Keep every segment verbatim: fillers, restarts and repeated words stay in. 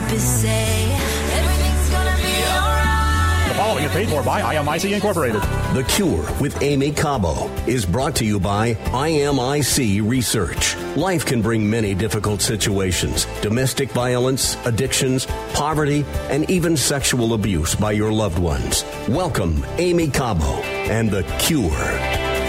therapist say everything's gonna be alright. The following is paid for by I M I C Incorporated. The Cure with Amy Cabo is brought to you by I M I C Research. Life can bring many difficult situations: domestic violence, addictions, poverty, and even sexual abuse by your loved ones. Welcome, Amy Cabo and The Cure.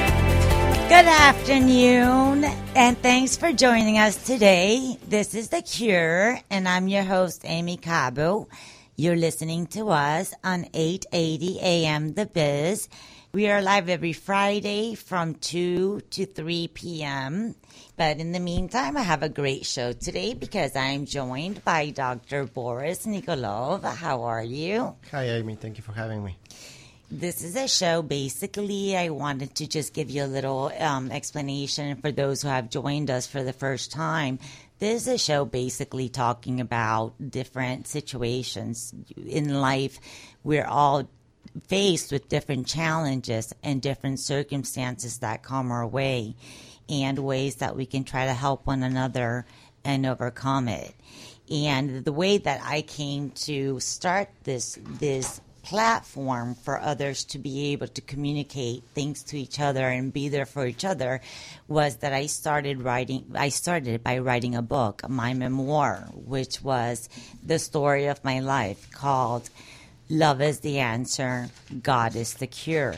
Good afternoon, and thanks for joining us today. This is The Cure, and I'm your host, Amy Cabo. You're listening to us on eight eighty A M The Biz. We are live every Friday from two to three p.m. But in the meantime, I have a great show today because I'm joined by Doctor Boris Nikolov. How are you? Hi, Amy. Thank you for having me. This is a show. Basically, I wanted to just give you a little um, explanation for those who have joined us for the first time. This is a show basically talking about different situations in life. We're all faced with different challenges and different circumstances that come our way, and ways that we can try to help one another and overcome it. And the way that I came to start this this platform for others to be able to communicate things to each other and be there for each other was that I started writing. I started by writing a book, my memoir, which was the story of my life, called Love is the Answer, God is the Cure.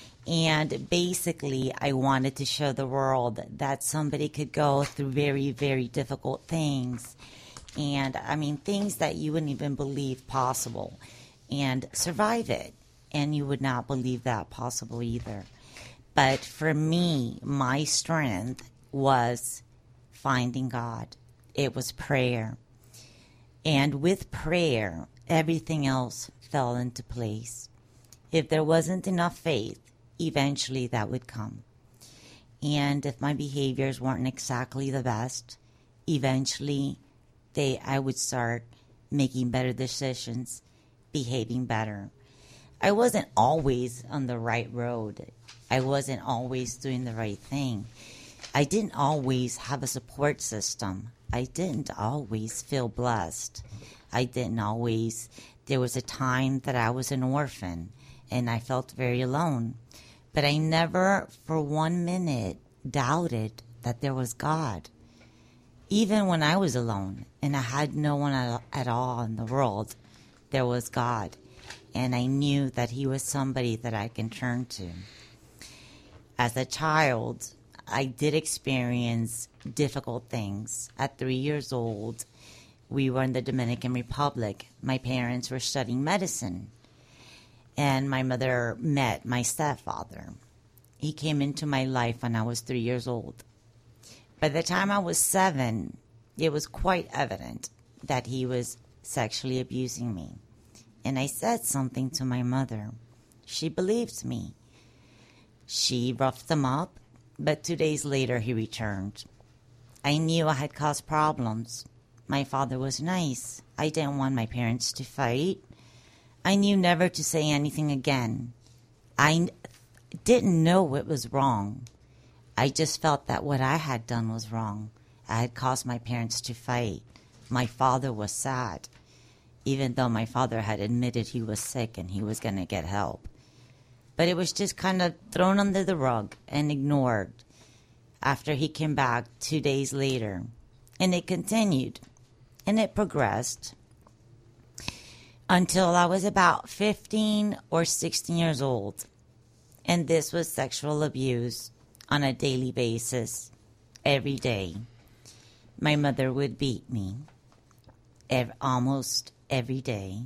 And basically, I wanted to show the world that somebody could go through very, very difficult things. And, I mean, things that you wouldn't even believe possible, and survive it. And you would not believe that possible either. But for me, my strength was finding God. It was prayer. And with prayer, everything else fell into place. If there wasn't enough faith, eventually that would come. And if my behaviors weren't exactly the best, eventually they I would start making better decisions, behaving better. I wasn't always on the right road. I wasn't always doing the right thing. I didn't always have a support system. I didn't always feel blessed. I didn't always. There was a time that I was an orphan and I felt very alone. But I never for one minute doubted that there was God. Even when I was alone and I had no one at all in the world, there was God. And I knew that He was somebody that I can turn to. As a child, I did experience difficult things. At three years old, we were in the Dominican Republic. My parents were studying medicine. And my mother met my stepfather. He came into my life when I was three years old. By the time I was seven, it was quite evident that he was sexually abusing me. And I said something to my mother. She believed me. She roughed him up, but two days later he returned. I knew I had caused problems. My father was nice. I didn't want my parents to fight. I knew never to say anything again. I didn't know it was wrong. I just felt that what I had done was wrong. I had caused my parents to fight. My father was sad, even though my father had admitted he was sick and he was going to get help. But it was just kind of thrown under the rug and ignored after he came back two days later. And it continued, and it progressed until I was about fifteen or sixteen years old. And this was sexual abuse on a daily basis, every day. My mother would beat me ev- almost every day.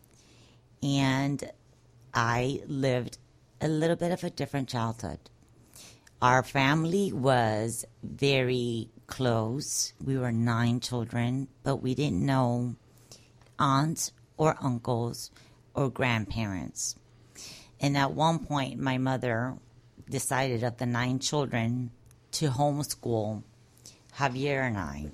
And I lived a little bit of a different childhood. Our family was very close. We were nine children, but we didn't know aunts or uncles or grandparents. And at one point, my mother decided of the nine children to homeschool Javier and I.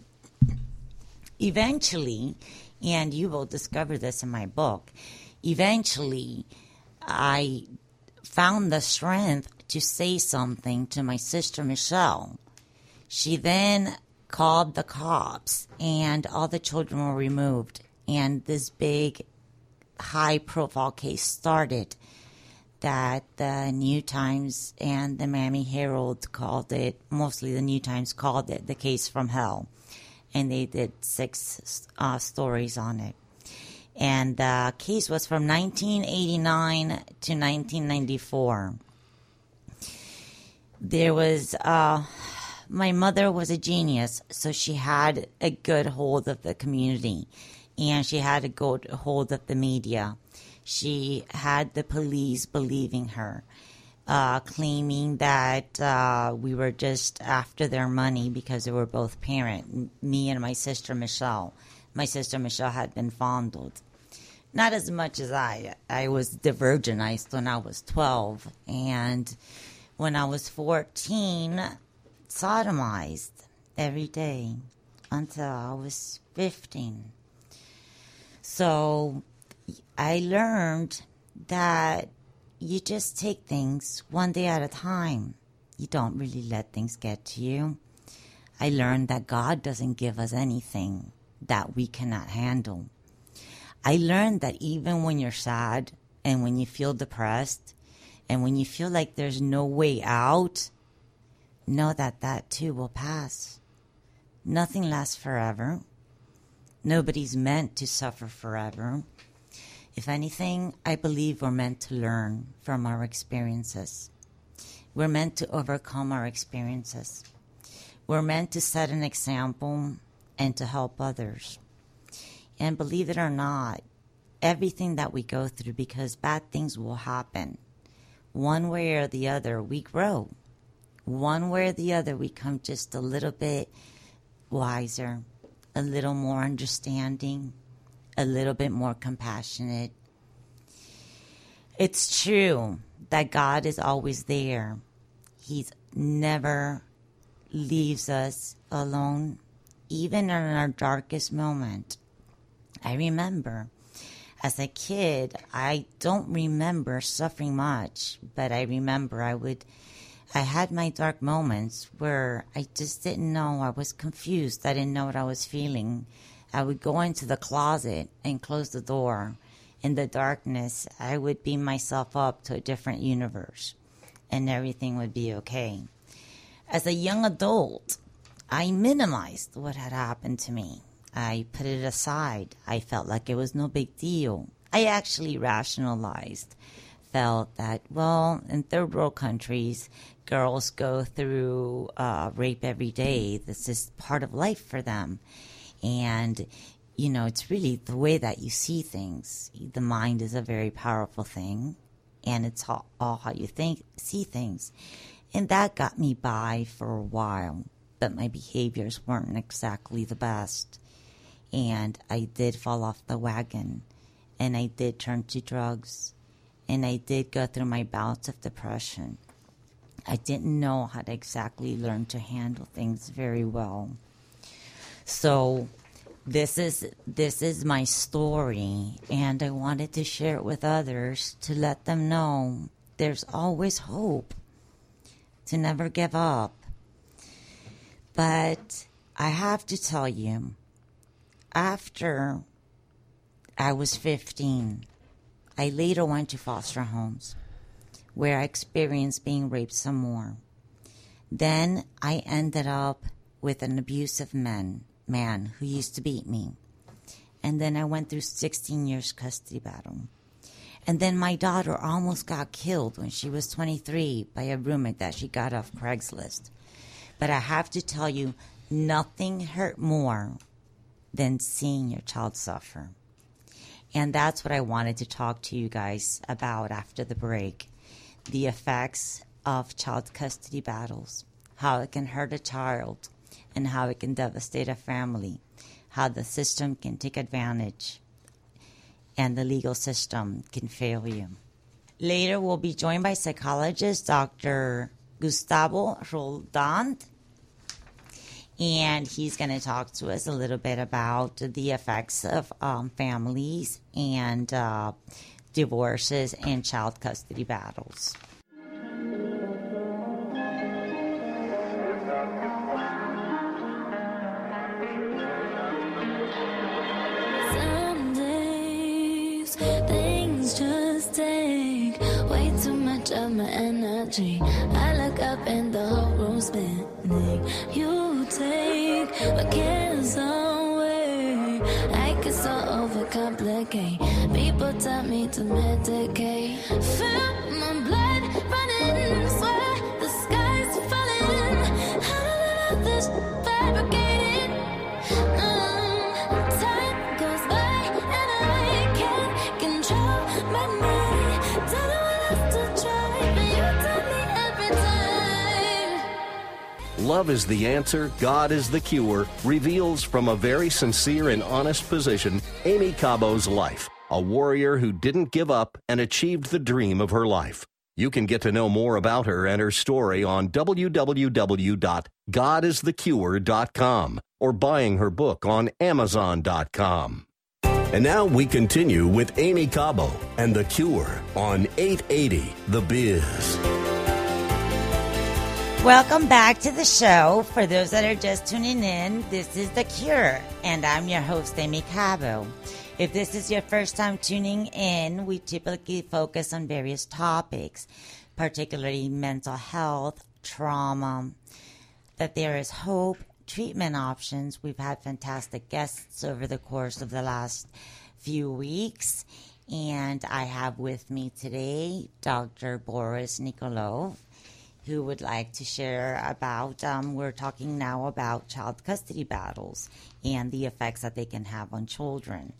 Eventually, and you will discover this in my book, eventually I found the strength to say something to my sister Michelle. She then called the cops, and all the children were removed, and this big, high-profile case started that the New Times and the Miami Herald called it, mostly the New Times called it the case from hell. And they did six uh, stories on it. And the case was from nineteen eighty-nine to nineteen ninety-four. There was, uh, my mother was a genius, so she had a good hold of the community. And she had a good hold of the media. She had the police believing her, uh, claiming that uh, we were just after their money because they were both parent, me and my sister Michelle. My sister Michelle had been fondled. Not as much as I. I was de-virginized when I was twelve. And when I was fourteen, sodomized every day until I was fifteen. So I learned that you just take things one day at a time. You don't really let things get to you. I learned that God doesn't give us anything that we cannot handle. I learned that even when you're sad and when you feel depressed and when you feel like there's no way out, know that that too will pass. Nothing lasts forever. Nobody's meant to suffer forever. If anything, I believe we're meant to learn from our experiences. We're meant to overcome our experiences. We're meant to set an example and to help others. And believe it or not, everything that we go through, because bad things will happen, one way or the other, we grow. One way or the other, we come just a little bit wiser, a little more understanding, a little bit more compassionate. It's true that God is always there. He's never leaves us alone, even in our darkest moment. I remember as a kid, I don't remember suffering much, but I remember I would I had my dark moments where I just didn't know. I was confused. I didn't know what I was feeling. I would go into the closet and close the door. In the darkness, I would beam myself up to a different universe, and everything would be okay. As a young adult, I minimized what had happened to me. I put it aside. I felt like it was no big deal. I actually rationalized, felt that, well, in third world countries, girls go through uh, rape every day. This is part of life for them. And, you know, it's really the way that you see things. The mind is a very powerful thing, and it's all, all how you think, see things. And that got me by for a while, but my behaviors weren't exactly the best. And I did fall off the wagon, and I did turn to drugs, and I did go through my bouts of depression. I didn't know how to exactly learn to handle things very well. So this is this is my story, and I wanted to share it with others to let them know there's always hope, to never give up. But I have to tell you, after I was fifteen, I later went to foster homes where I experienced being raped some more. Then I ended up with an abusive man, man who used to beat me. And then I went through sixteen years custody battle. And then my daughter almost got killed when she was twenty-three by a roommate that she got off Craigslist. But I have to tell you, nothing hurt more than seeing your child suffer. And that's what I wanted to talk to you guys about after the break. The effects of child custody battles, how it can hurt a child, and how it can devastate a family, how the system can take advantage, and the legal system can fail you. Later, we'll be joined by psychologist Doctor Gustavo Roldan, and he's going to talk to us a little bit about the effects of um, families and uh, divorces and child custody battles. Some my energy. I look up and the whole room's spinning. You take my cares away. I get so overcomplicate. People tell me to medicate. Feel my blood running, swear the sky's falling. How do I let this fabricated? Um, time goes by and I can't control my mind. Don't know what else to try, but you tell me every time. Love is the answer, God is the cure, reveals from a very sincere and honest position Amy Cabo's life, a warrior who didn't give up and achieved the dream of her life. You can get to know more about her and her story on w w w dot god is the cure dot com or buying her book on amazon dot com. And now we continue with Amy Cabo and The Cure on eight eighty The Biz. Welcome back to the show. For those that are just tuning in, this is The Cure, and I'm your host, Amy Cabo. If this is your first time tuning in, we typically focus on various topics, particularly mental health, trauma, that there is hope, treatment options. We've had fantastic guests over the course of the last few weeks, and I have with me today Doctor Boris Nikolov, who would like to share about, um, we're talking now about child custody battles and the effects that they can have on children.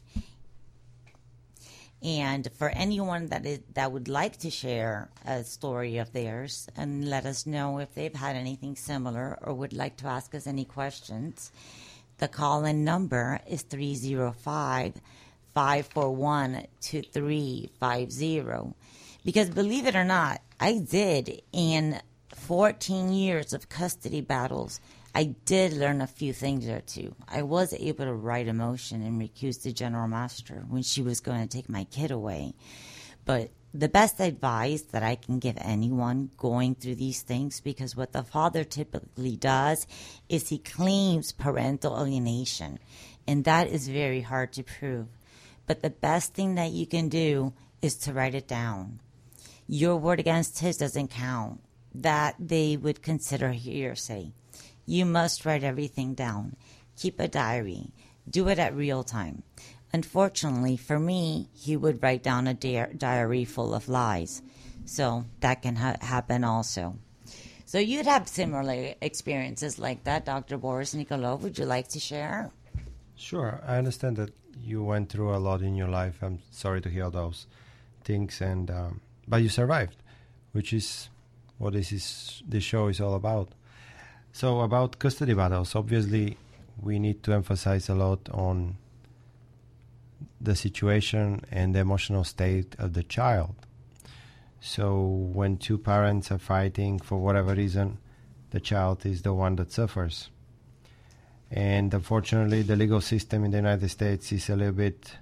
And for anyone that is, that would like to share a story of theirs and let us know if they've had anything similar or would like to ask us any questions, the call-in number is three oh five, five four one, two three five zero. Because believe it or not, I did in fourteen years of custody battles, I did learn a few things or two. I was able to write a motion and recuse the general master when she was going to take my kid away. But the best advice that I can give anyone going through these things, because what the father typically does is he claims parental alienation, and that is very hard to prove. But the best thing that you can do is to write it down. Your word against his doesn't count. That they would consider hearsay. You must write everything down. Keep a diary. Do it at real time. Unfortunately, for me, he would write down a di- diary full of lies. So that can ha- happen also. So you'd have similar experiences like that, Doctor Boris Nikolov. Would you like to share? Sure. I understand that you went through a lot in your life. I'm sorry to hear those things, and um, but you survived, which is what this is. This show is all about. So about custody battles, obviously, we need to emphasize a lot on the situation and the emotional state of the child. So when two parents are fighting for whatever reason, the child is the one that suffers. And unfortunately, the legal system in the United States is a little bit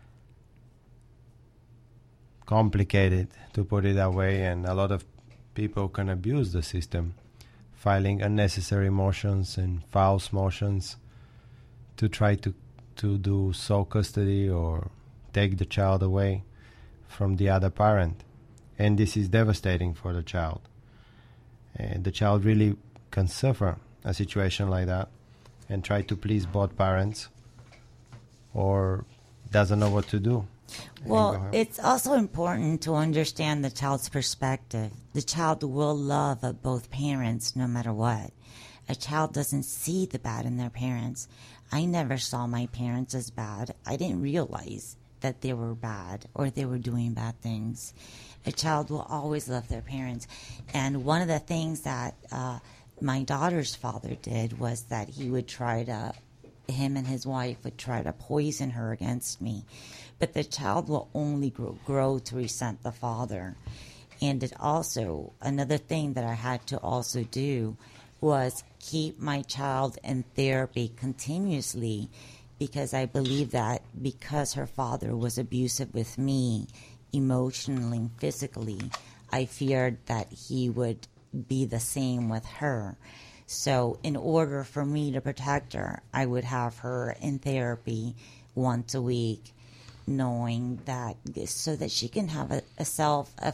complicated, to put it that way, and a lot of people can abuse the system, filing unnecessary motions and false motions to try to, to do sole custody or take the child away from the other parent. And this is devastating for the child. And the child really can suffer a situation like that and try to please both parents or doesn't know what to do. Well, it's also important to understand the child's perspective. The child will love both parents no matter what. A child doesn't see the bad in their parents. I never saw my parents as bad. I didn't realize that they were bad or they were doing bad things. A child will always love their parents. And one of the things that uh, my daughter's father did was that he would try to, him and his wife would try to poison her against me. But the child will only grow, grow to resent the father. And it also, another thing that I had to also do was keep my child in therapy continuously, because I believe that because her father was abusive with me, emotionally and physically, I feared that he would be the same with her. So in order for me to protect her, I would have her in therapy once a week, knowing that so that she can have a, a self a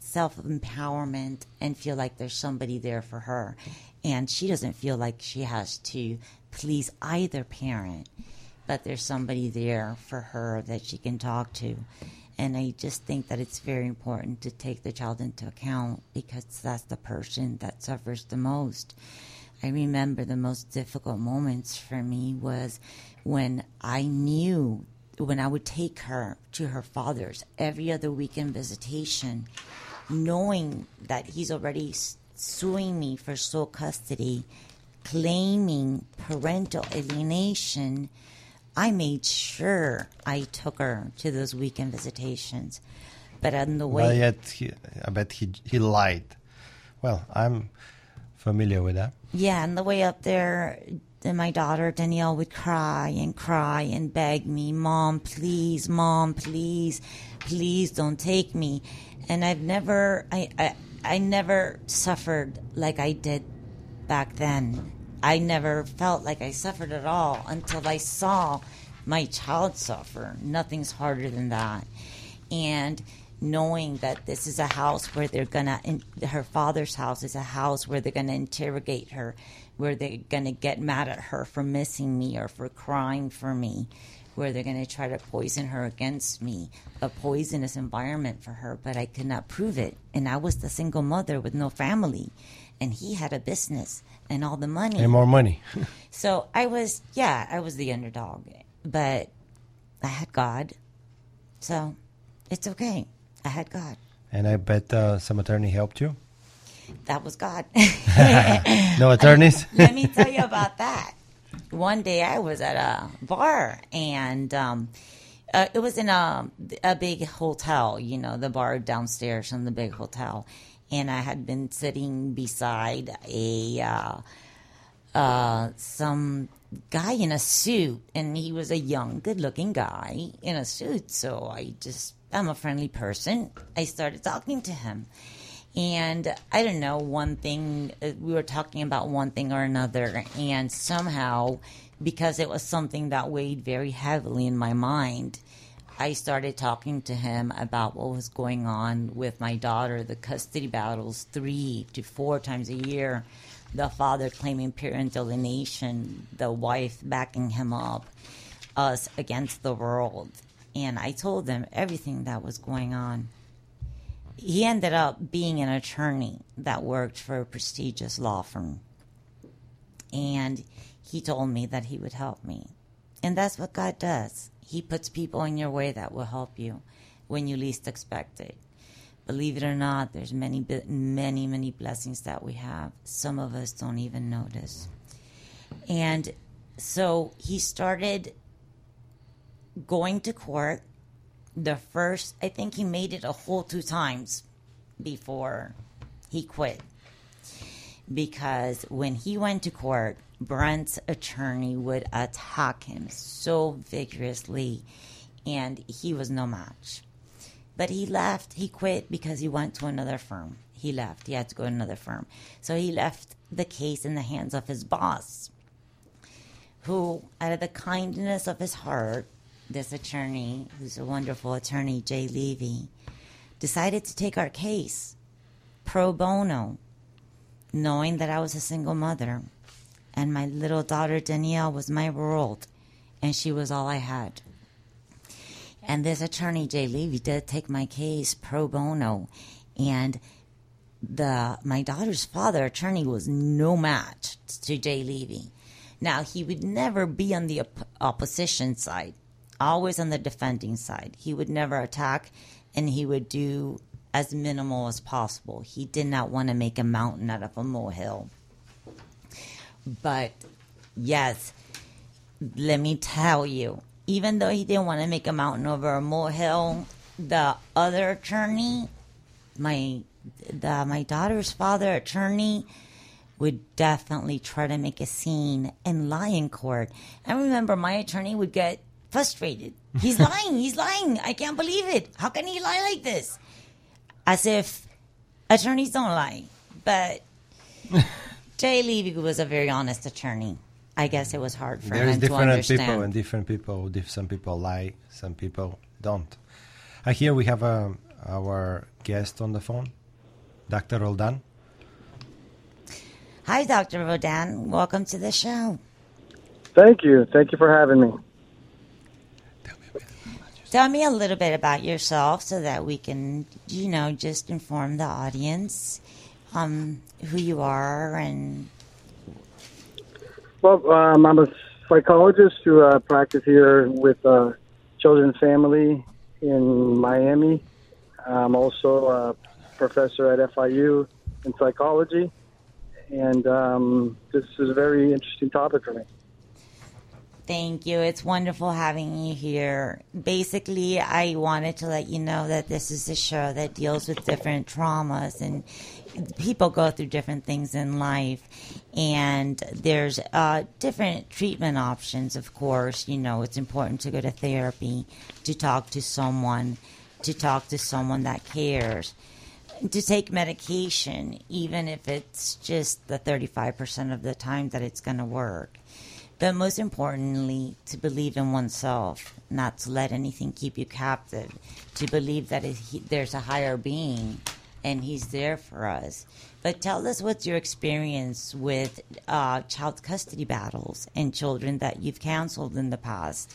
self-empowerment and feel like there's somebody there for her. And she doesn't feel like she has to please either parent, but there's somebody there for her that she can talk to. And I just think that it's very important to take the child into account because that's the person that suffers the most. I remember the most difficult moments for me was when I knew, when I would take her to her father's every other weekend visitation, knowing that he's already suing me for sole custody, claiming parental alienation, I made sure I took her to those weekend visitations. But on the way... But yet, he, I bet he, he lied. Well, I'm familiar with that. Yeah, on the way up there, then my daughter Danielle would cry and cry and beg me, Mom, please, Mom, please, please don't take me. And I've never, I, I, I never suffered like I did back then. I never felt like I suffered at all until I saw my child suffer. Nothing's harder than that. And knowing that this is a house where they're going to, her father's house is a house where they're going to interrogate her, where they're going to get mad at her for missing me or for crying for me, where they're going to try to poison her against me, a poisonous environment for her, but I could not prove it. And I was the single mother with no family, and he had a business and all the money. And more money. So I was, yeah, I was the underdog, but I had God, so it's okay. I had God. And I bet uh, some attorney helped you? That was God. No attorneys? Let me tell you about that. One day I was at a bar, and um, uh, it was in a, a big hotel, you know, the bar downstairs from the big hotel. And I had been sitting beside a uh, uh, some guy in a suit, and he was a young, good-looking guy in a suit. So I just, I'm a friendly person. I started talking to him. And I don't know, one thing, we were talking about one thing or another, and somehow, because it was something that weighed very heavily in my mind, I started talking to him about what was going on with my daughter, the custody battles three to four times a year, the father claiming parental alienation, the wife backing him up, us against the world. And I told him everything that was going on. He ended up being an attorney that worked for a prestigious law firm. And he told me that he would help me. And that's what God does. He puts people in your way that will help you when you least expect it. Believe it or not, there's many, many, many blessings that we have. Some of us don't even notice. And so he started going to court. The first, I think he made it a whole two times before he quit. Because when he went to court, Brent's attorney would attack him so vigorously, and he was no match. But he left, he quit because he went to another firm. He left, he had to go to another firm. So he left the case in the hands of his boss, who, out of the kindness of his heart, this attorney, who's a wonderful attorney, Jay Levy, decided to take our case pro bono, knowing that I was a single mother and my little daughter Danielle was my world, and she was all I had. And this attorney, Jay Levy, did take my case pro bono, and the my daughter's father, attorney, was no match to Jay Levy. Now, he would never be on the op- opposition side, always on the defending side. He would never attack, and he would do as minimal as possible. He did not want to make a mountain out of a molehill. But, yes, let me tell you, even though he didn't want to make a mountain over a molehill, the other attorney, my the my daughter's father attorney, would definitely try to make a scene and lie in court. I remember my attorney would get frustrated. He's lying. He's lying. I can't believe it. How can he lie like this? As if attorneys don't lie. But Jay Levy was a very honest attorney. I guess it was hard for There's him to different understand. people and different people. Some people lie, some people don't. I hear we have a, our guest on the phone. Doctor Roldan. Hi, Doctor Roldan. Welcome to the show. Thank you. Thank you for having me. Tell me a little bit about yourself so that we can, you know, just inform the audience um, who you are. And Well, um, I'm a psychologist who uh, practice here with uh, Children and Family in Miami. I'm also a professor at F I U in psychology. And um, this is a very interesting topic for me. Thank you. It's wonderful having you here. Basically, I wanted to let you know that this is a show that deals with different traumas, and people go through different things in life. And there's uh, different treatment options, of course. You know, it's important to go to therapy, to talk to someone, to talk to someone that cares, to take medication, even if it's just the thirty-five percent of the time that it's going to work. But most importantly, to believe in oneself, not to let anything keep you captive, to believe that it, he, there's a higher being and he's there for us. But tell us what's your experience with uh, child custody battles and children that you've counseled in the past.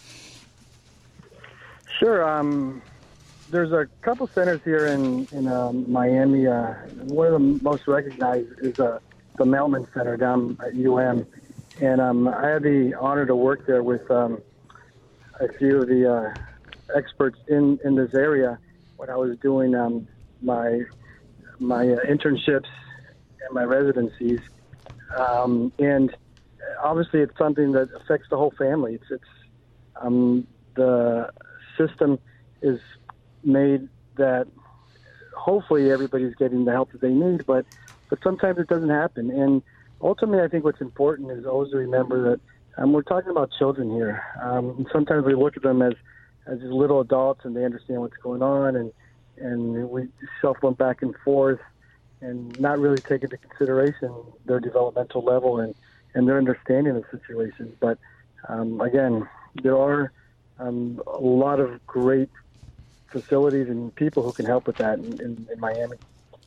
Sure. Um, there's a couple centers here in, in um, Miami. Uh, one of the most recognized is uh, the Melman Center down at U M. And um, I had the honor to work there with um, a few of the uh, experts in, in this area when I was doing um, my my uh, internships and my residencies. Um, and obviously, it's something that affects the whole family. It's it's um, the system is made that hopefully everybody's getting the help that they need, but but sometimes it doesn't happen. And ultimately, I think what's important is always to remember that um, we're talking about children here. Um, sometimes we look at them as, as just little adults and they understand what's going on, and, and we shuffle them back and forth and not really take into consideration their developmental level and, and their understanding of situations. But um, again, there are um, a lot of great facilities and people who can help with that in, in, in Miami.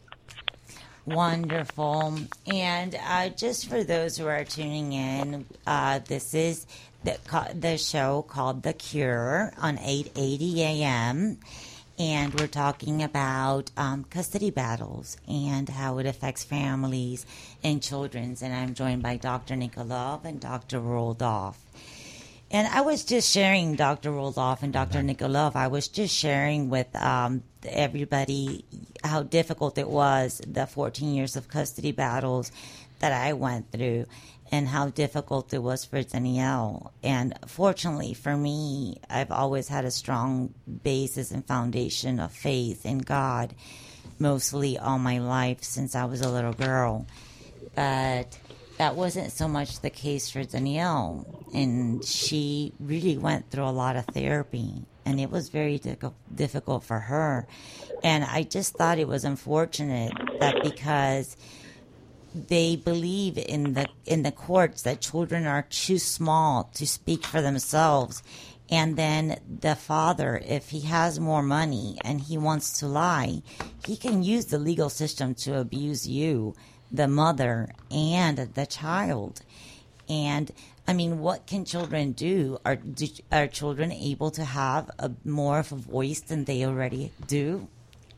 Wonderful. And uh, just for those who are tuning in, uh, this is the, the show called The Cure on eight eighty a.m. And we're talking about um, custody battles and how it affects families and children. And I'm joined by Doctor Nikolov and Doctor Roldan. And I was just sharing, Doctor Roldan and Doctor Nikolov, I was just sharing with um, everybody how difficult it was, the fourteen years of custody battles that I went through, and how difficult it was for Danielle. And fortunately for me, I've always had a strong basis and foundation of faith in God, mostly all my life since I was a little girl. But that wasn't so much the case for Danielle, and she really went through a lot of therapy, and it was very di- difficult for her. And I just thought it was unfortunate that because they believe in the in the courts that children are too small to speak for themselves, and then the father, if he has more money and he wants to lie, he can use the legal system to abuse you, the mother, and the child. And I mean, what can children do? Are do, are children able to have a more of a voice than they already do?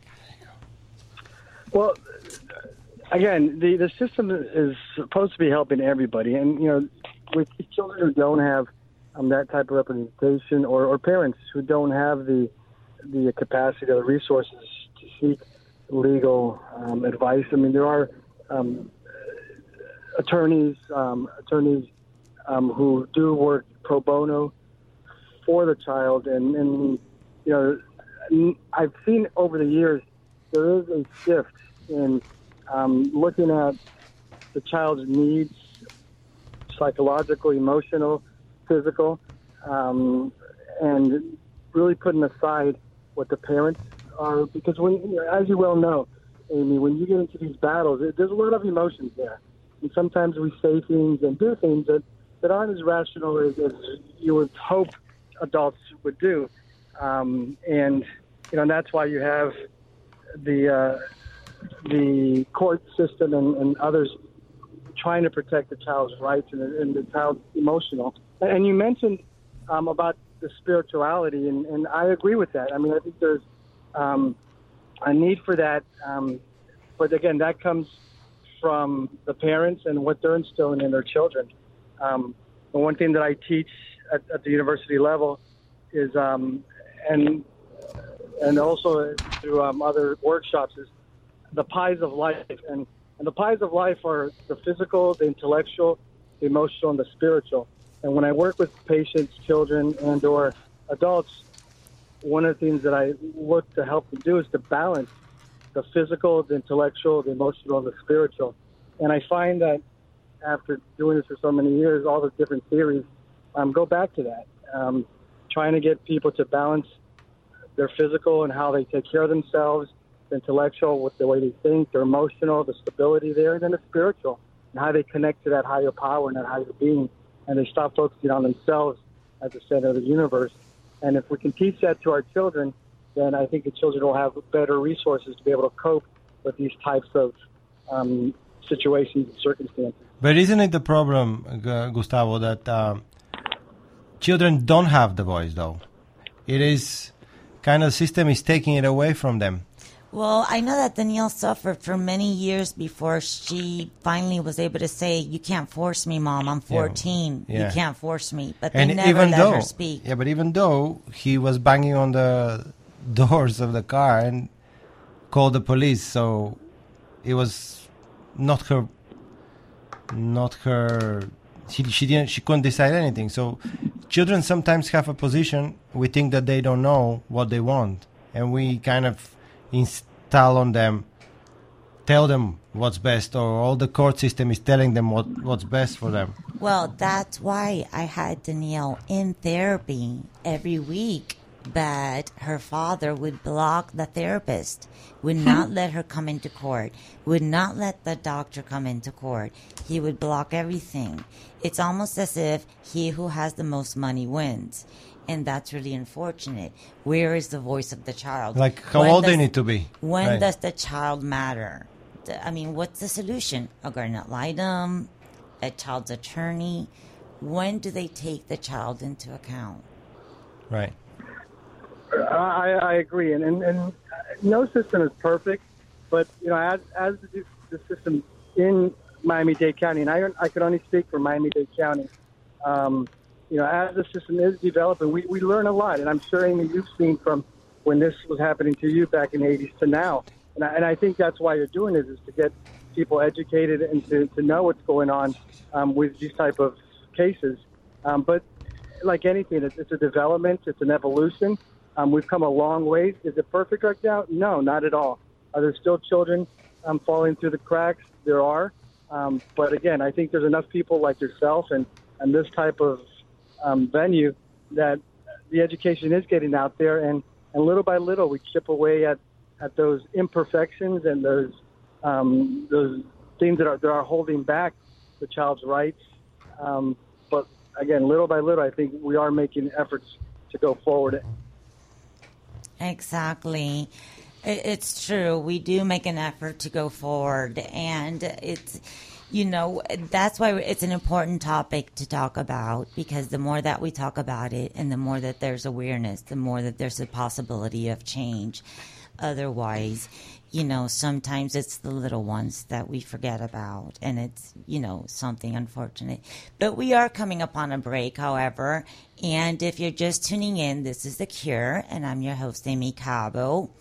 Well, again, the, the system is supposed to be helping everybody. And, you know, with children who don't have um, that type of representation, or, or parents who don't have the the capacity or the resources to seek legal um, advice, I mean, there are um, attorneys, um, attorneys um, who do work pro bono for the child. And, and, you know, I've seen over the years there is a shift in um, looking at the child's needs, psychological, emotional, physical, um, and really putting aside what the parents are. Because when, you know, as you well know, Amy, when you get into these battles, it, there's a lot of emotions there. And sometimes we say things and do things that, that aren't as rational as, as you would hope adults would do. Um, and, you know, and that's why you have the uh, the court system and, and others trying to protect the child's rights and, and the child's emotional. And you mentioned um, about the spirituality, and, and I agree with that. I mean, I think there's um, a need for that. Um, but again, that comes from the parents and what they're instilling in their children. Um, the one thing that I teach at, at the university level is, um, and and also through um, other workshops, is the pies of life. And, and the pies of life are the physical, the intellectual, the emotional, and the spiritual. And when I work with patients, children, and or adults, one of the things that I look to help them do is to balance the physical, the intellectual, the emotional, and the spiritual. And I find that after doing this for so many years, all the different theories um, go back to that, um, trying to get people to balance their physical and how they take care of themselves, the intellectual with the way they think, their emotional, the stability there, and then the spiritual, and how they connect to that higher power and that higher being, and they stop focusing on themselves as the center of the universe. And if we can teach that to our children, then I think the children will have better resources to be able to cope with these types of um, situations and circumstances. But isn't it the problem, G- Gustavo, that um, children don't have the voice, though? It is kind of the system is taking it away from them. Well, I know that Danielle suffered for many years before she finally was able to say, "You can't force me, Mom. I'm fourteen. Yeah. Yeah. You can't force me." But they And never even let though, her speak. Yeah, but even though he was banging on the doors of the car and called the police, so it was not her, not her. She she didn't she couldn't decide anything. So children sometimes have a position. We think that they don't know what they want, and we kind of install on them, tell them what's best, or all the court system is telling them what, what's best for them. Well, that's why I had Danielle in therapy every week, but her father would block the therapist, would not let her come into court, would not let the doctor come into court. He would block everything. It's almost as if he who has the most money wins. And that's really unfortunate. Where is the voice of the child? Like, how When old does, they need to be? When Right. does the child matter? The- I mean, what's the solution? A guardian ad litem, a child's attorney. When do they take the child into account? Right. I, I agree, and, and and no system is perfect, but you know, as as the, the system in Miami-Dade County, and I I can only speak for Miami-Dade County. Um, you know, as the system is developing, we, we learn a lot, and I'm sure, Amy, you've seen from when this was happening to you back in the eighties to now, and I, and I think that's why you're doing it, is to get people educated and to, to know what's going on um, with these type of cases. Um, but like anything, it's, it's a development, it's an evolution. Um, we've come a long way. Is it perfect right now? No, not at all. Are there still children um, falling through the cracks? There are. Um, but again, I think there's enough people like yourself and, and this type of um, venue that the education is getting out there. And, and little by little, we chip away at, at those imperfections and those um, those things that are, that are holding back the child's rights. Um, but again, little by little, I think we are making efforts to go forward. Exactly. It's true. We do make an effort to go forward, and it's, you know, that's why it's an important topic to talk about, because the more that we talk about it and the more that there's awareness, the more that there's a possibility of change. Otherwise, you know, sometimes it's the little ones that we forget about, and it's, you know, something unfortunate. But we are coming up on a break, however, and if you're just tuning in, this is The Cure, and I'm your host, Amy Cabo.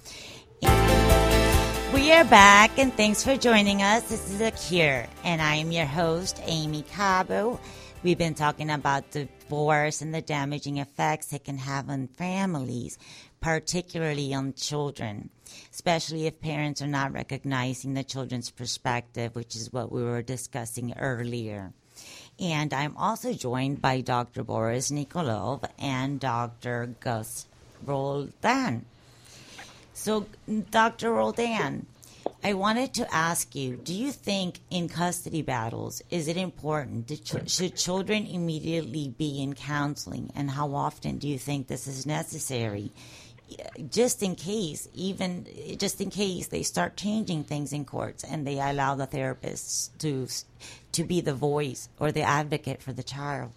We are back, and thanks for joining us. This is The Cure, and I am your host, Amy Cabo. We've been talking about divorce and the damaging effects it can have on families, particularly on children, especially if parents are not recognizing the children's perspective, which is what we were discussing earlier. And I'm also joined by Doctor Boris Nikolov and Doctor Gus Roldan. So, Doctor Roldan, I wanted to ask you, do you think in custody battles, is it important, to ch- should children immediately be in counseling, and how often do you think this is necessary? just in case, even just in case they start changing things in courts and they allow the therapists to to be the voice or the advocate for the child.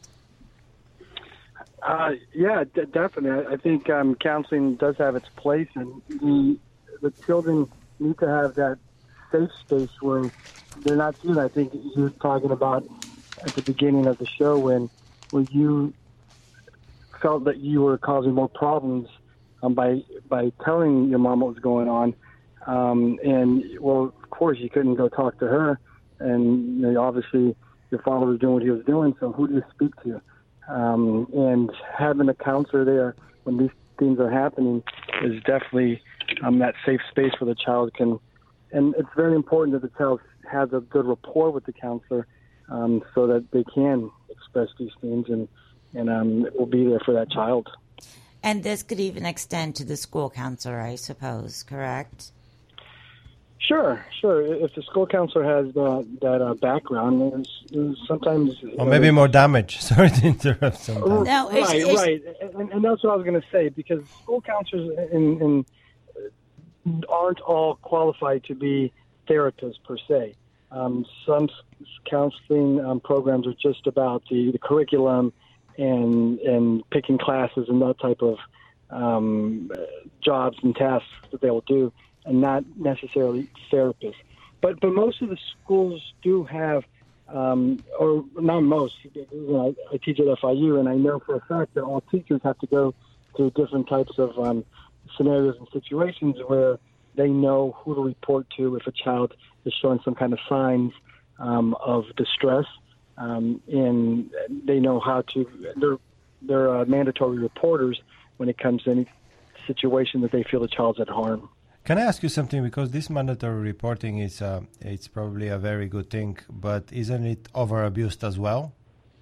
Uh, yeah, d- definitely. I, I think um, counseling does have its place, and the the children need to have that safe space where they're not doing. I think you were talking about at the beginning of the show when when you felt that you were causing more problems um, by by telling your mom what was going on, um, and well, of course you couldn't go talk to her, and you know, obviously your father was doing what he was doing. So who do you speak to? Um, and having a counselor there when these things are happening is definitely um, that safe space where the child can. And it's very important that the child has a good rapport with the counselor um, so that they can express these things and, and um, it will be there for that child. And this could even extend to the school counselor, I suppose, correct? Sure, sure. If the school counselor has that, that uh, background, there's, there's sometimes... Or maybe uh, more damage. Sorry to interrupt sometimes. No, it's, right, it's, right. And, and that's what I was going to say, because school counselors in, in, aren't all qualified to be therapists per se. Um, some counseling um, programs are just about the, the curriculum and and picking classes and that type of um, jobs and tasks that they will do, and not necessarily therapists. But but most of the schools do have, um, or not most. You know, I, I teach at F I U, and I know for a fact that all teachers have to go through different types of um, scenarios and situations where they know who to report to if a child is showing some kind of signs um, of distress, um, and they know how to. They're they're uh, mandatory reporters when it comes to any situation that they feel the child's at harm. Can I ask you something? Because this mandatory reporting is uh, it's probably a very good thing, but isn't it over abused as well?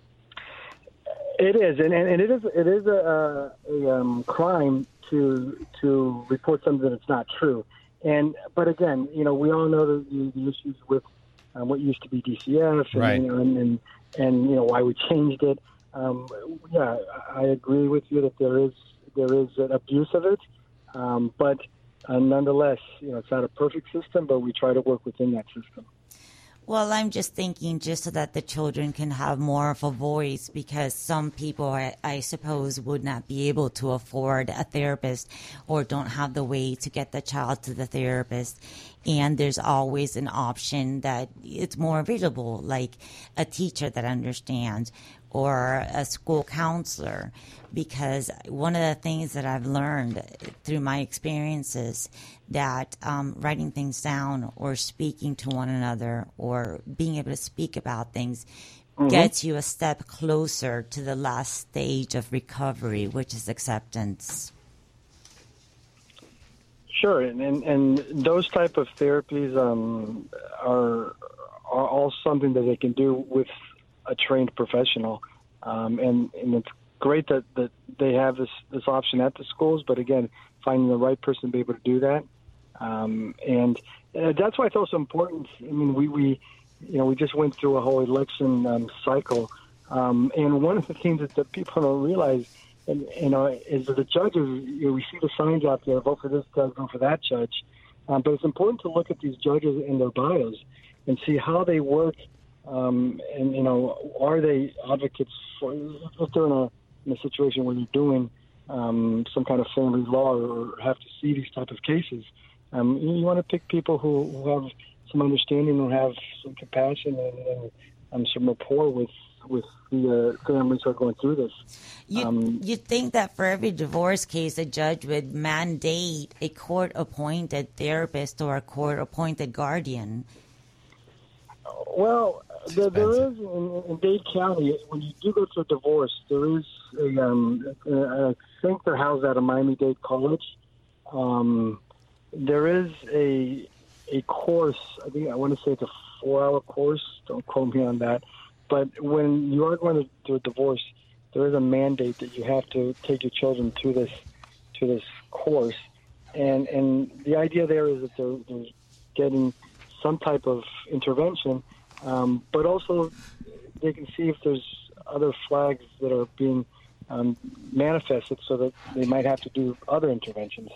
It is, and, and it is it is a, a um, crime to to report something that's not true. And but again, you know, we all know the, the, the issues with um, what used to be D C F, and, right. you know, and, and and you know why we changed it. Um, yeah, I agree with you that there is there is an abuse of it, um, but uh, nonetheless, you know, it's not a perfect system, but we try to work within that system. Well, I'm just thinking just so that the children can have more of a voice, because some people, I, I suppose, would not be able to afford a therapist or don't have the way to get the child to the therapist. And there's always an option that it's more available, like a teacher that understands or a school counselor. Because one of the things that I've learned through my experiences that um, writing things down or speaking to one another or being able to speak about things mm-hmm. gets you a step closer to the last stage of recovery, which is acceptance. Sure, and and, and those type of therapies um, are are all something that they can do with a trained professional, um, and and it's great that, that they have this, this option at the schools, but again, finding the right person to be able to do that. Um, and uh, that's why it's also important. I mean, we, we, you know, we just went through a whole election um, cycle. Um, and one of the things that, that people don't realize, and, you know, is that the judges, you know, we see the signs out there, vote for this judge, vote for that judge. Um, but it's important to look at these judges and their bios and see how they work. Um, and, you know, are they advocates for, if they're in a, in a situation where you're doing um, some kind of family law or have to see these type of cases. Um, you want to pick people who, who have some understanding, who have some compassion and, and um, some rapport with, with the uh, families who are going through this. You, um, you'd think that for every divorce case, a judge would mandate a court-appointed therapist or a court-appointed guardian. Well, there, there is in, in Dade County, when you do go through a divorce, there is a, um, I think they're housed out of Miami-Dade College. Um, there is a a course, I think I want to say it's a four-hour course, don't quote me on that, but when you are going to do a divorce, there is a mandate that you have to take your children to this to this course. And and the idea there is that they're, they're getting some type of intervention, um, but also they can see if there's other flags that are being um, manifest it so that they might have to do other interventions.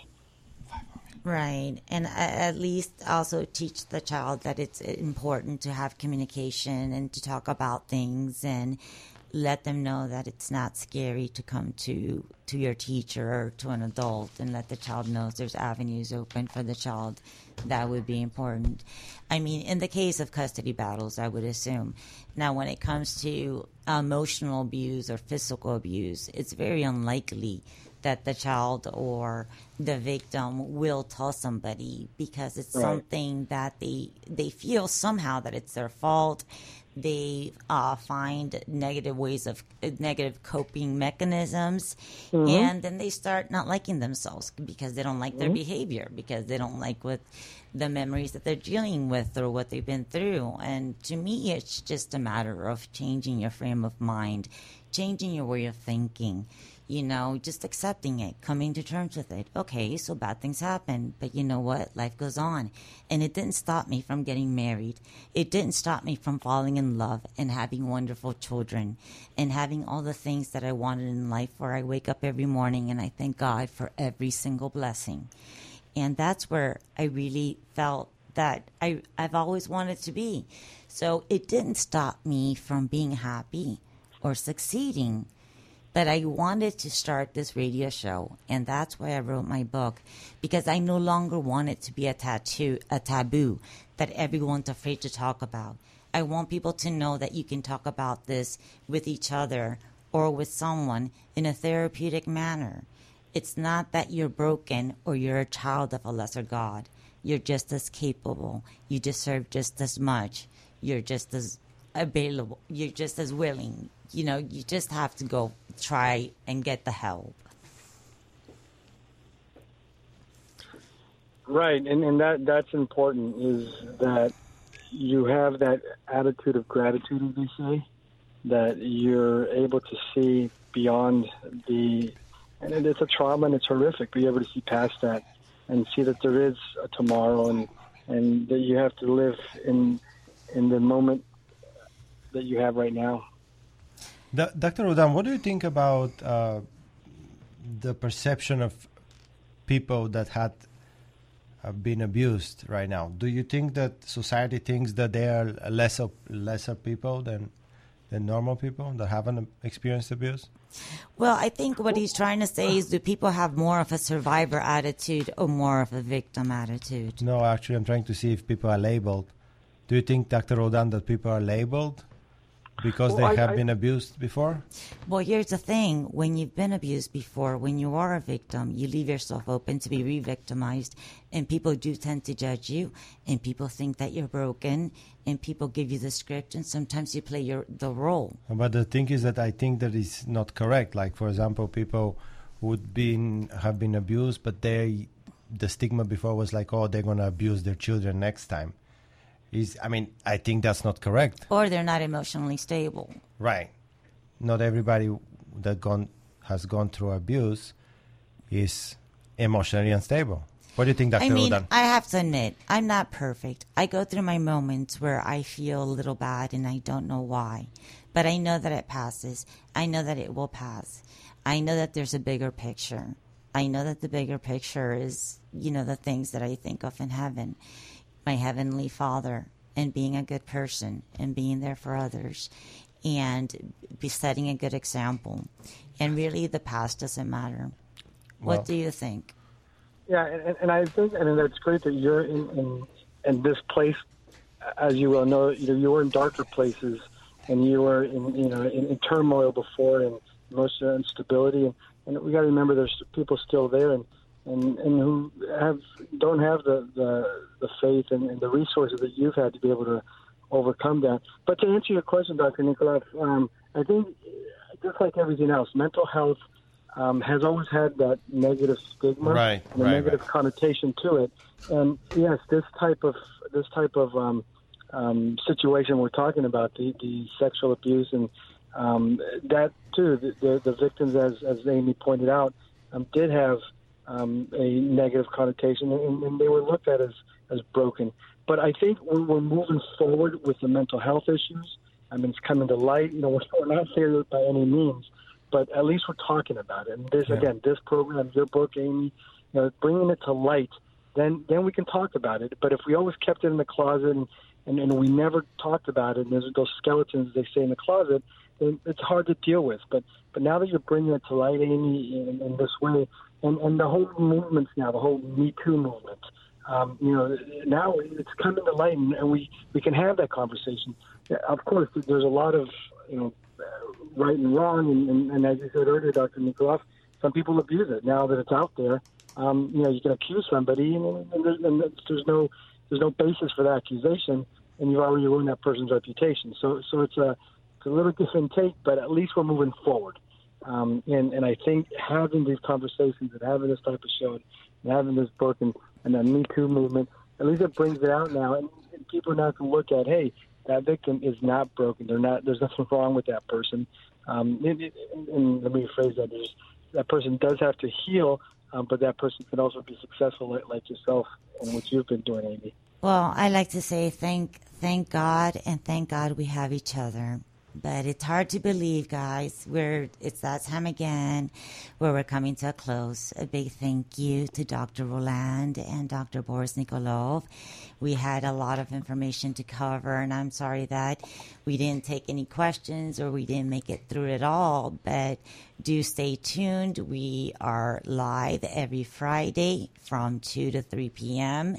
Right. And at least also teach the child that it's important to have communication and to talk about things, and let them know that it's not scary to come to to your teacher or to an adult, and let the child know there's avenues open for the child. That would be important. I mean, in the case of custody battles, I would assume. Now, when it comes to emotional abuse or physical abuse, it's very unlikely that the child or the victim will tell somebody, because it's right. something that they they feel somehow that it's their fault. They uh, find negative ways of uh, negative coping mechanisms, mm-hmm. and then they start not liking themselves because they don't like mm-hmm. their behavior, because they don't like what the memories that they're dealing with or what they've been through. And to me, it's just a matter of changing your frame of mind, changing your way of thinking. You know, just accepting it, coming to terms with it. Okay, so bad things happen, but you know what? Life goes on. And it didn't stop me from getting married. It didn't stop me from falling in love and having wonderful children and having all the things that I wanted in life, where I wake up every morning and I thank God for every single blessing. And that's where I really felt that I, I've always wanted to be. So it didn't stop me from being happy or succeeding. But I wanted to start this radio show, and that's why I wrote my book, because I no longer want it to be a tattoo, a taboo that everyone's afraid to talk about. I want people to know that you can talk about this with each other or with someone in a therapeutic manner. It's not that you're broken or you're a child of a lesser God. You're just as capable. You deserve just as much. You're just as available. You're just as willing. You know, you just have to go try and get the help. Right, and, and that that's important, is that you have that attitude of gratitude, as they say, that you're able to see beyond the, and it's a trauma and it's horrific, but you're able to see past that and see that there is a tomorrow, and, and that you have to live in in the moment that you have right now. Doctor Roldan, what do you think about uh, the perception of people that had uh, been abused right now? Do you think that society thinks that they are lesser lesser people than than normal people that haven't experienced abuse? Well, I think what he's trying to say is, do people have more of a survivor attitude or more of a victim attitude? No, actually, I'm trying to see if people are labeled. Do you think, Doctor Roldan, that people are labeled because well, they have I, I, been abused before? Well, here's the thing. When you've been abused before, when you are a victim, you leave yourself open to be re-victimized, and people do tend to judge you, and people think that you're broken, and people give you the script, and sometimes you play your the role. But the thing is that I think that is not correct. Like, for example, people would been have been abused, but they the stigma before was like, oh, they're going to abuse their children next time. Is I mean, I think that's not correct. Or they're not emotionally stable. Right. Not everybody that gone has gone through abuse is emotionally unstable. What do you think, Doctor I mean, Roldan? I have to admit, I'm not perfect. I go through my moments where I feel a little bad and I don't know why. But I know that it passes. I know that it will pass. I know that there's a bigger picture. I know that the bigger picture is, you know, the things that I think of in heaven. My Heavenly Father, and being a good person, and being there for others, and be setting a good example. And really, the past doesn't matter. Well, what do you think? Yeah, and, and I think, and it's great that you're in, in in this place, as you well know. You know, you were in darker places, and you were in you know in, in turmoil before, and emotional instability, and, and we got to remember there's people still there, and. And, and who have don't have the, the, the faith and, and the resources that you've had to be able to overcome that. But to answer your question, Doctor Nicolas, um, I think just like everything else, mental health um, has always had that negative stigma right, and a right, negative right. connotation to it. And yes, this type of this type of um, um, situation we're talking about, the, the sexual abuse, and um, that too, the, the, the victims, as as Amy pointed out, um, did have Um, a negative connotation, and, and they were looked at as, as broken. But I think when we're moving forward with the mental health issues, I mean, it's coming to light. You know, we're, we're not there by any means, but at least we're talking about it. And this, Yeah. again, this program, your book, Amy, you know, bringing it to light, then then we can talk about it. But if we always kept it in the closet and, and, and we never talked about it, and there's those skeletons, they say, in the closet, then it's hard to deal with. But but now that you're bringing it to light, Amy, in, in this way, and, and the whole movements now, the whole Me Too movement, um, you know, now it's coming to light, and, and we, we can have that conversation. Yeah, of course, there's a lot of, you know, right and wrong, and, and, and as you said earlier, Doctor Nikolov, some people abuse it. Now that it's out there, um, you know, you can accuse somebody, and, and, there's, and there's no there's no basis for that accusation, and you've already ruined that person's reputation. So, so it's a it's a little different take, but at least we're moving forward. Um, and, and I think having these conversations and having this type of show and having this book and, and the Me Too movement, at least it brings it out now, and, and people now can look at, hey, that victim is not broken. They're not. There's nothing wrong with that person. Um, and, and let me rephrase that. There's, that person does have to heal, um, but that person can also be successful, like, like yourself and what you've been doing, Amy. Well, I like to say thank thank God, and thank God we have each other. But it's hard to believe, guys. We're it's that time again where we're coming to a close. A big thank you to Doctor Roland and Doctor Boris Nikolov. We had a lot of information to cover, and I'm sorry that we didn't take any questions or we didn't make it through it all. But do stay tuned. We are live every Friday from two to three p.m.,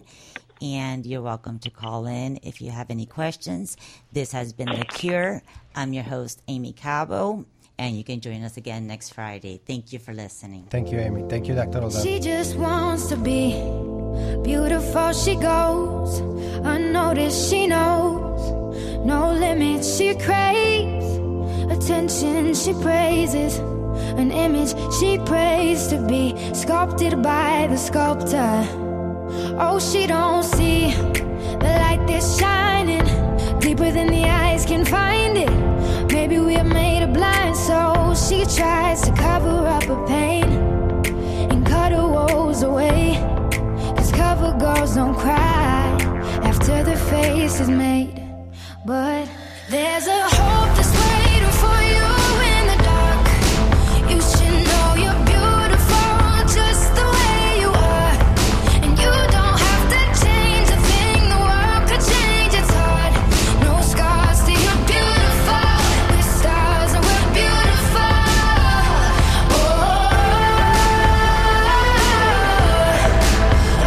and you're welcome to call in if you have any questions. This has been The Cure. I'm your host, Amy Cabo, and you can join us again next Friday. Thank you for listening. Thank you, Amy. Thank you, Doctor Roland. She just wants to be beautiful. She goes unnoticed. She knows no limits. She craves attention. She praises an image she prays to be sculpted by the sculptor. Oh, she don't see the light that's shining deeper than the eyes can find it. Maybe we are made of blind, so she tries to cover up her pain and cut her woes away. Cause cover girls don't cry after their face is made. But there's a hope that's waiting for you in the dark. You should know you're beautiful just the way you are. And you don't have to change a thing, the world could change, it's hard. No scars, still you're beautiful. With stars and we're beautiful. Oh, oh,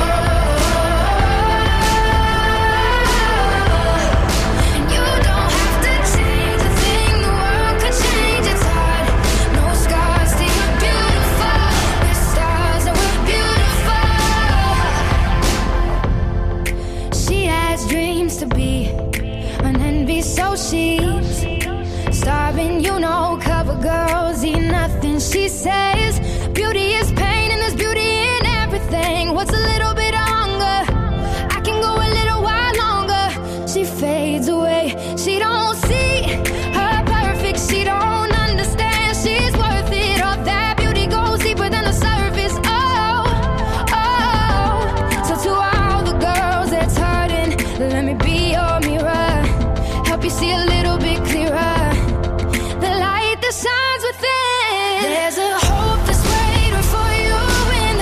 oh. And you don't have to change a thing, the world could change, it's hard. No scars, still you're beautiful. With stars and we're beautiful. She has dreams to be an envy, so she's starving. You know, cover girls eat nothing. She says beauty is pain and there's beauty in everything. What's a little bit of hunger? I can go a little while longer. She fades away. She don't see her perfect. She don't understand she's worth it. All that beauty goes deeper than the surface. Oh, oh. So to all the girls that's hurting, let me be your mirror. Help you see a little bit clearer. The light that shines within. There's a hope that's waiting for you in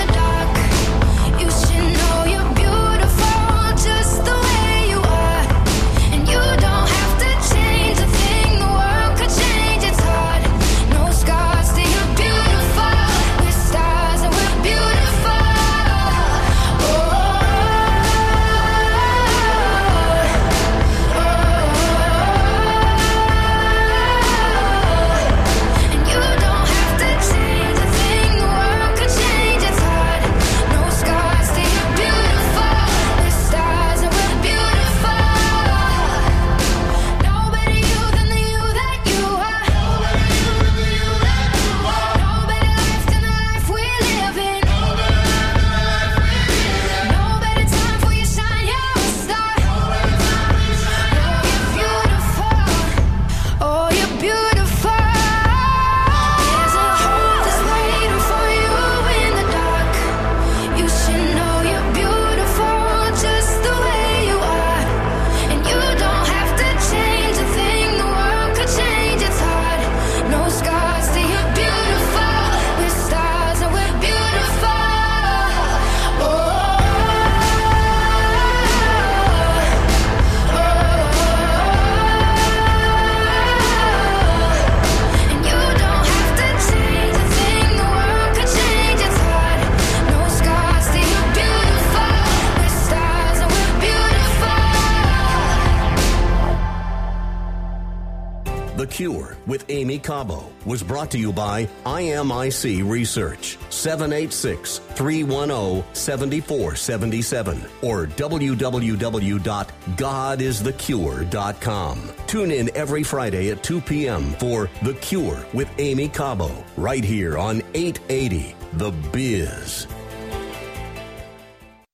Cure with Amy Cabo was brought to you by I M I C Research, seven eight six, three one zero, seven four seven seven or w w w dot god is the cure dot com. Tune in every Friday at two p.m. for The Cure with Amy Cabo, right here on eight eighty The Biz.